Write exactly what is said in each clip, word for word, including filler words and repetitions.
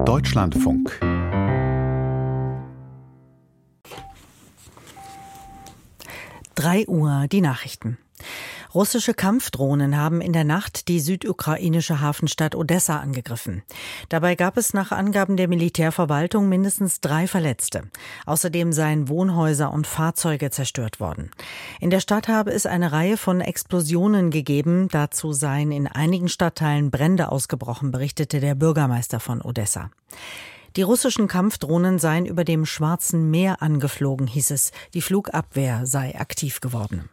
Deutschlandfunk. drei Uhr, die Nachrichten. Russische Kampfdrohnen haben in der Nacht die südukrainische Hafenstadt Odessa angegriffen. Dabei gab es nach Angaben der Militärverwaltung mindestens drei Verletzte. Außerdem seien Wohnhäuser und Fahrzeuge zerstört worden. In der Stadt habe es eine Reihe von Explosionen gegeben. Dazu seien in einigen Stadtteilen Brände ausgebrochen, berichtete der Bürgermeister von Odessa. Die russischen Kampfdrohnen seien über dem Schwarzen Meer angeflogen, hieß es. Die Flugabwehr sei aktiv geworden.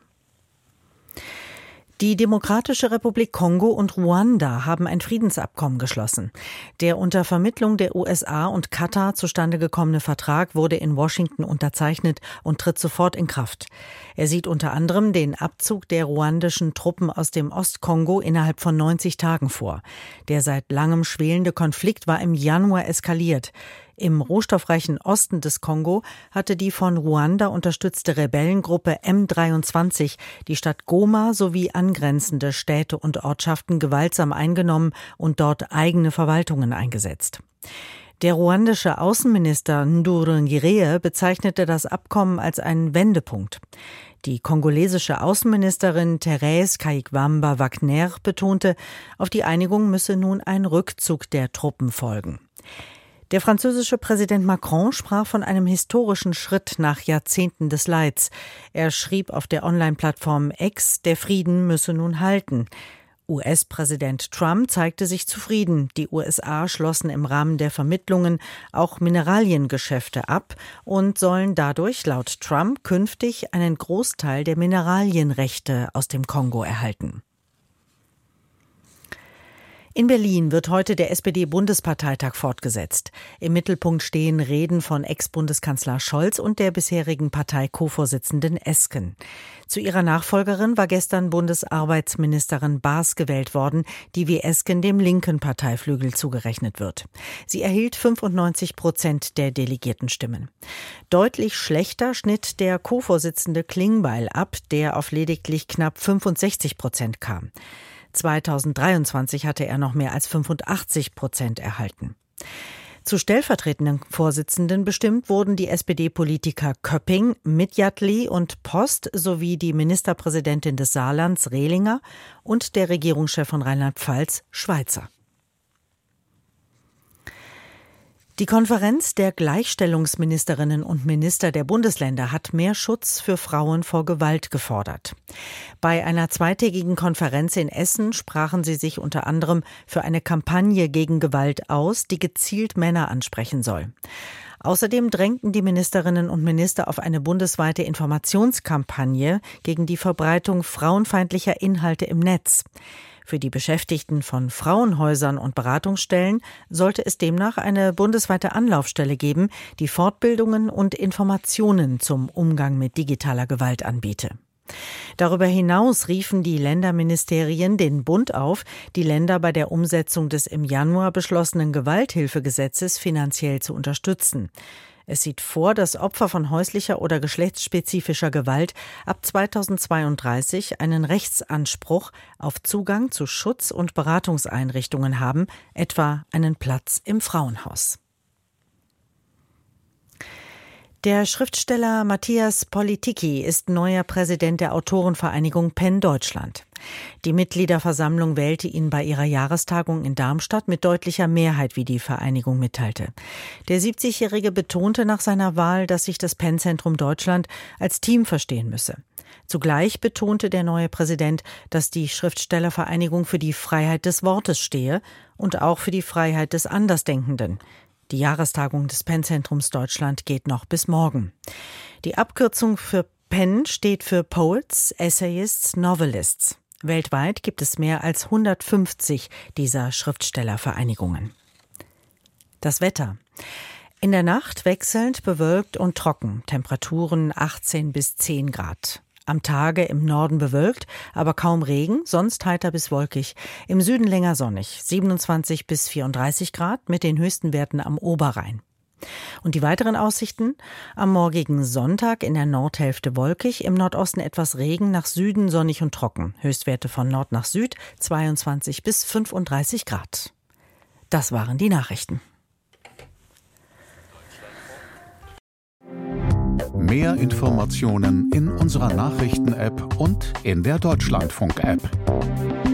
Die Demokratische Republik Kongo und Ruanda haben ein Friedensabkommen geschlossen. Der unter Vermittlung der U S A und Katar zustande gekommene Vertrag wurde in Washington unterzeichnet und tritt sofort in Kraft. Er sieht unter anderem den Abzug der ruandischen Truppen aus dem Ostkongo innerhalb von neunzig Tagen vor. Der seit langem schwelende Konflikt war im Januar eskaliert. Im rohstoffreichen Osten des Kongo hatte die von Ruanda unterstützte Rebellengruppe M dreiundzwanzig die Stadt Goma sowie angrenzende Städte und Ortschaften gewaltsam eingenommen und dort eigene Verwaltungen eingesetzt. Der ruandische Außenminister Nduhungirehe bezeichnete das Abkommen als einen Wendepunkt. Die kongolesische Außenministerin Thérèse Kayigwamba-Wagner betonte, auf die Einigung müsse nun ein Rückzug der Truppen folgen. Der französische Präsident Macron sprach von einem historischen Schritt nach Jahrzehnten des Leids. Er schrieb auf der Online-Plattform X, der Frieden müsse nun halten. U S-Präsident Trump zeigte sich zufrieden. Die U S A schlossen im Rahmen der Vermittlungen auch Mineraliengeschäfte ab und sollen dadurch laut Trump künftig einen Großteil der Mineralienrechte aus dem Kongo erhalten. In Berlin wird heute der S P D-Bundesparteitag fortgesetzt. Im Mittelpunkt stehen Reden von Ex-Bundeskanzler Scholz und der bisherigen Partei-Co-Vorsitzenden Esken. Zu ihrer Nachfolgerin war gestern Bundesarbeitsministerin Baas gewählt worden, die wie Esken dem linken Parteiflügel zugerechnet wird. Sie erhielt fünfundneunzig Prozent der Delegiertenstimmen. Deutlich schlechter schnitt der Co-Vorsitzende Klingbeil ab, der auf lediglich knapp fünfundsechzig Prozent kam. zweitausenddreiundzwanzig hatte er noch mehr als fünfundachtzig Prozent erhalten. Zu stellvertretenden Vorsitzenden bestimmt wurden die S P D-Politiker Köpping, Midjatli und Post sowie die Ministerpräsidentin des Saarlands Rehlinger und der Regierungschef von Rheinland-Pfalz Schweizer. Die Konferenz der Gleichstellungsministerinnen und Minister der Bundesländer hat mehr Schutz für Frauen vor Gewalt gefordert. Bei einer zweitägigen Konferenz in Essen sprachen sie sich unter anderem für eine Kampagne gegen Gewalt aus, die gezielt Männer ansprechen soll. Außerdem drängten die Ministerinnen und Minister auf eine bundesweite Informationskampagne gegen die Verbreitung frauenfeindlicher Inhalte im Netz. Für die Beschäftigten von Frauenhäusern und Beratungsstellen sollte es demnach eine bundesweite Anlaufstelle geben, die Fortbildungen und Informationen zum Umgang mit digitaler Gewalt anbiete. Darüber hinaus riefen die Länderministerien den Bund auf, die Länder bei der Umsetzung des im Januar beschlossenen Gewalthilfegesetzes finanziell zu unterstützen. Es sieht vor, dass Opfer von häuslicher oder geschlechtsspezifischer Gewalt ab zweitausendzweiunddreißig einen Rechtsanspruch auf Zugang zu Schutz- und Beratungseinrichtungen haben, etwa einen Platz im Frauenhaus. Der Schriftsteller Matthias Politiki ist neuer Präsident der Autorenvereinigung PEN Deutschland. Die Mitgliederversammlung wählte ihn bei ihrer Jahrestagung in Darmstadt mit deutlicher Mehrheit, wie die Vereinigung mitteilte. Der siebzigjährige betonte nach seiner Wahl, dass sich das PEN-Zentrum Deutschland als Team verstehen müsse. Zugleich betonte der neue Präsident, dass die Schriftstellervereinigung für die Freiheit des Wortes stehe und auch für die Freiheit des Andersdenkenden. Die Jahrestagung des PEN-Zentrums Deutschland geht noch bis morgen. Die Abkürzung für PEN steht für Poets, Essayists, Novelists. Weltweit gibt es mehr als hundertfünfzig dieser Schriftstellervereinigungen. Das Wetter. In der Nacht wechselnd bewölkt und trocken, Temperaturen achtzehn bis zehn Grad. Am Tage im Norden bewölkt, aber kaum Regen, sonst heiter bis wolkig. Im Süden länger sonnig, siebenundzwanzig bis vierunddreißig Grad mit den höchsten Werten am Oberrhein. Und die weiteren Aussichten? Am morgigen Sonntag in der Nordhälfte wolkig, im Nordosten etwas Regen, nach Süden sonnig und trocken. Höchstwerte von Nord nach Süd, zweiundzwanzig bis fünfunddreißig Grad. Das waren die Nachrichten. Mehr Informationen in unserer Nachrichten-App und in der Deutschlandfunk-App.